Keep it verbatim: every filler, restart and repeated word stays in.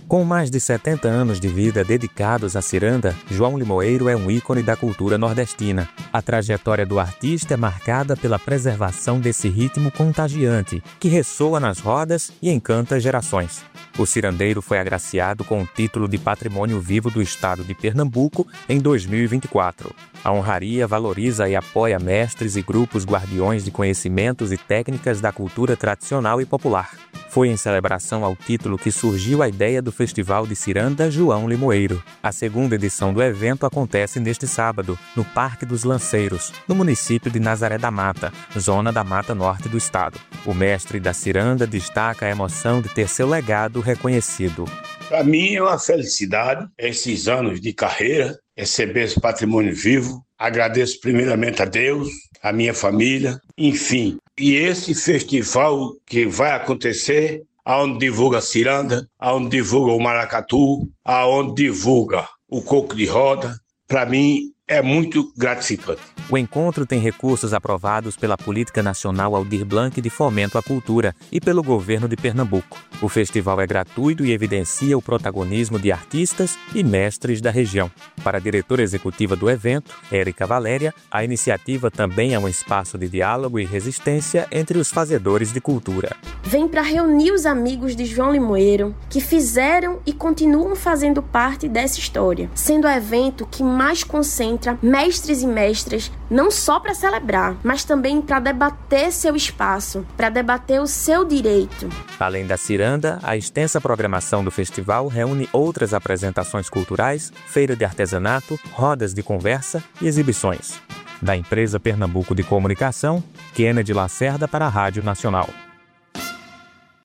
Com mais de setenta anos de vida dedicados à ciranda, João Limoeiro é um ícone da cultura nordestina. A trajetória do artista é marcada pela preservação desse ritmo contagiante, que ressoa nas rodas e encanta gerações. O cirandeiro foi agraciado com o título de Patrimônio Vivo do Estado de Pernambuco em dois mil e vinte e quatro. A honraria valoriza e apoia mestres e grupos guardiões de conhecimentos e técnicas da cultura tradicional e popular. Foi em celebração ao título que surgiu a ideia do Festival de Ciranda João Limoeiro. A segunda edição do evento acontece neste sábado, no Parque dos Lanceiros, no município de Nazaré da Mata, zona da Mata Norte do estado. O mestre da ciranda destaca a emoção de ter seu legado reconhecido. Para mim é uma felicidade esses anos de carreira, receber esse patrimônio vivo. Agradeço primeiramente a Deus, a minha família, enfim. E esse festival que vai acontecer, aonde divulga a ciranda, aonde divulga o maracatu, aonde divulga o coco de roda, para mim é muito gratificante. O encontro tem recursos aprovados pela Política Nacional Aldir Blanc de Fomento à Cultura e pelo governo de Pernambuco. O festival é gratuito e evidencia o protagonismo de artistas e mestres da região. Para a diretora executiva do evento, Érica Valéria, a iniciativa também é um espaço de diálogo e resistência entre os fazedores de cultura. Vem para reunir os amigos de João Limoeiro que fizeram e continuam fazendo parte dessa história, sendo o evento que mais concentra mestres e mestras, não só para celebrar, mas também para debater seu espaço, para debater o seu direito. Além da ciranda, a extensa programação do festival reúne outras apresentações culturais, feira de artesanato, rodas de conversa e exibições. Da empresa Pernambuco de Comunicação, Kennedy Lacerda para a Rádio Nacional.